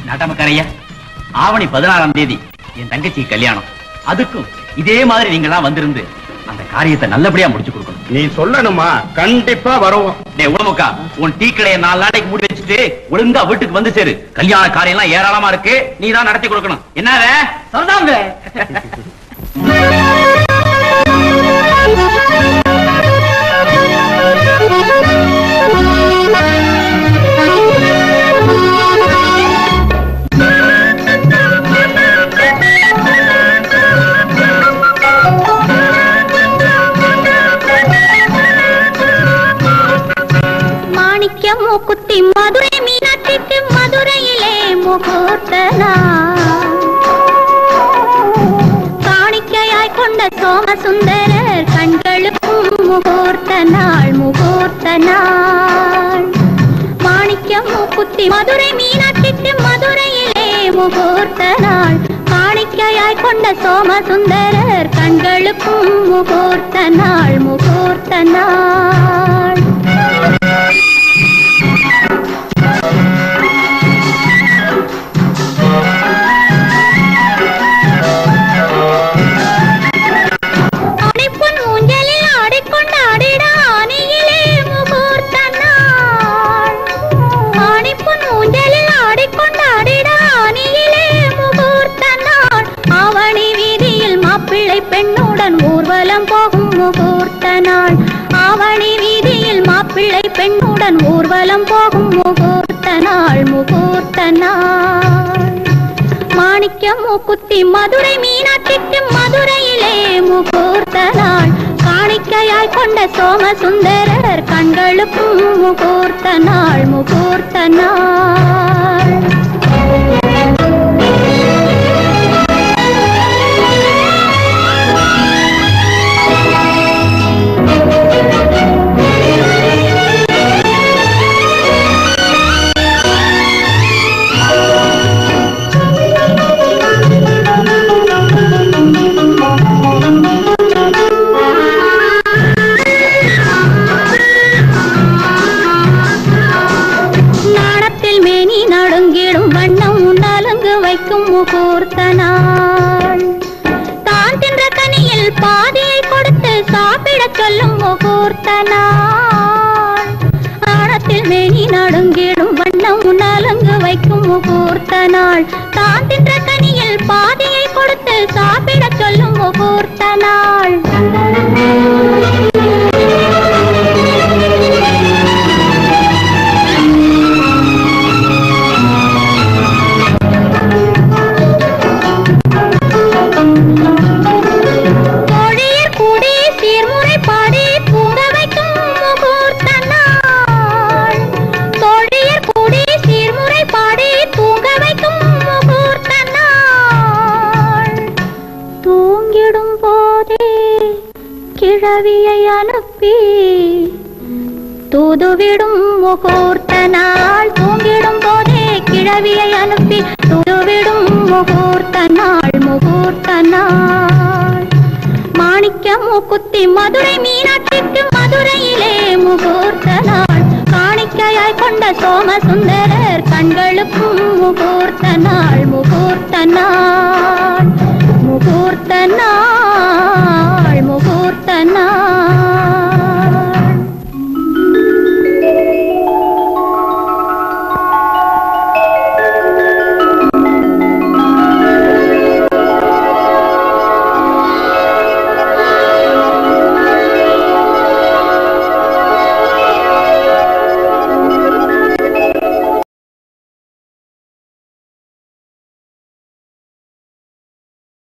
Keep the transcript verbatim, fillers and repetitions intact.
நாட்டாமக்காரையா, ஆவணி பதினாறாம் தேதி என் தங்கச்சி கல்யாணம். அதுக்கும் இதே மாதிரி நீங்களா வந்திருந்து அந்த காரியத்தை நல்லபடியா முடிச்சு கொடுக்கணும். நீ சொல்லணுமா? கண்டிப்பா வருவோம். டேய் உடமுக்கா, உன் டீ கடையை நாலு நாளைக்கு மூடி வச்சுட்டு ஒழுங்கா வீட்டுக்கு வந்து சேரு. கல்யாண காரியம் எல்லாம் ஏராளமா இருக்கு, நீ தான் நடத்தி கொடுக்கணும். என்ன சொல்றாங்க? மூக்குத்தி மதுரை மீனாட்சிக்கு மதுரையிலே முகூர்த்த நாள். காணிக்கையாய் கொண்ட சோமசுந்தரர் கண்களுக்கும் முகூர்த்த நாள், முகூர்த்த நாள். மாணிக்கம் மூக்குத்தி மதுரை மீனாட்சிக்கு மதுரையிலே முகூர்த்த நாள். காணிக்கையாய் கொண்ட சோமசுந்தரர் கண்களுக்கும் முகூர்த்த நாள், முகூர்த்த நாள். பெண்ணுடன் ஊர்வலம் போகும் முகூர்த்த நாள். ஆவணி வீதியில் மாப்பிள்ளை பெண்ணுடன் ஊர்வலம் போகும் முகூர்த்த நாள், முகூர்த்த நாள். மாணிக்கம் மூக்குத்தி மதுரை மீனாட்சிக்கு மதுரையிலே முகூர்த்த நாள். காணிக்கையாய் கொண்ட சோமசுந்தரர் கண்களுக்கும் முகூர்த்த நாள், முகூர்த்த நாள். முகூர்த்த நாள். தான் தின்ற கனியில் பாதியை கொடுத்து சாப்பிட சொல்லும் முகூர்த்த நாள். ஆழத்தில் மேனி நடுங்கிடும் வண்ணம் நலங்கு வைக்கும் முகூர்த்த நாள். தான் தின்ற கனியில் பாதியை கொடுத்து சாப்பிட சொல்லும் முகூர்த்த நாள். கிழவியை அனுப்பி தூதுவிடும் முகூர்த்த நாள். தூங்கிடும் போதே கிழவியை அனுப்பி தூதுவிடும் முகூர்த்த நாள், முகூர்த்த நாள். மாணிக்கம் மூக்குத்தி மதுரை மீனாட்சிக்கு மதுரையிலே முகூர்த்த நாள். காணிக்கையாய் கொண்ட சோமசுந்தரர் கண்களுக்கும் முகூர்த்த நாள்.